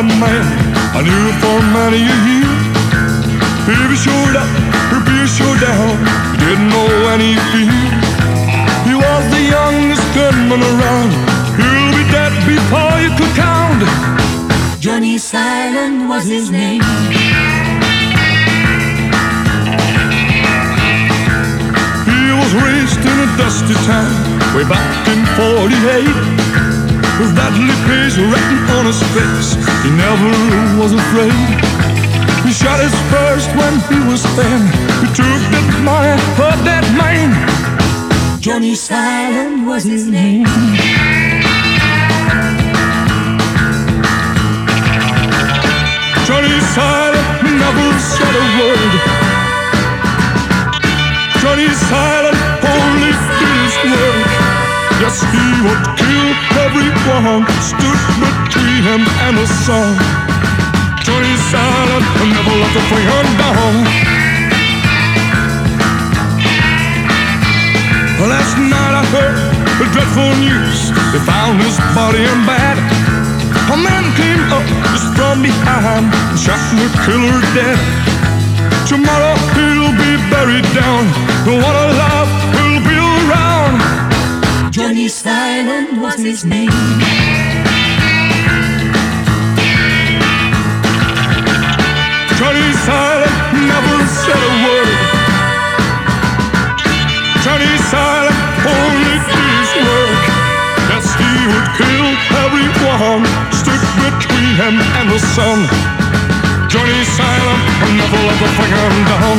a man I knew for many a year. If he showed up or be showed down, he didn't know any fear. He was the youngest gunman around. He'll be dead before you could count. Johnny Silent was his name. He was raised in a dusty town way back in '48. With deadly pace written on his face, he never was afraid. He shot his first when he was 10. He took that money for that man. Johnny Silent was his name. Johnny Silent never said a word. Johnny Silent only did his work. Yes, he would kill everyone stood between him and the sun. Johnny Silent never let the finger down. Last night I heard the dreadful news. They found his body in bed. A man came up just from behind and shot the killer dead. Tomorrow he'll be buried down. The one I love will be around. Johnny Silent was his name. Johnny Silent never said a word. Johnny Silent only did his work. Yes, he would kill everyone stood between him and the sun. Johnny Silent never let the finger down.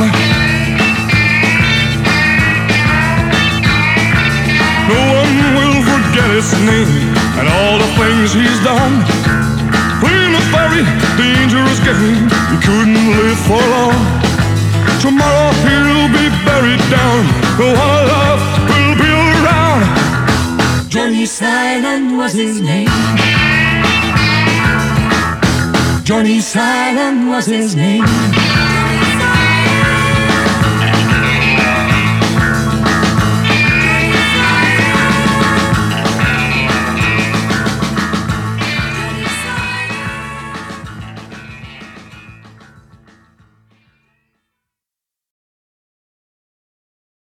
No one will forget his name and all the things he's done. In a very dangerous game, he couldn't live for long. Tomorrow he'll be buried down. The one I love will be around. Johnny Silent was his name. Johnny Silent was his name.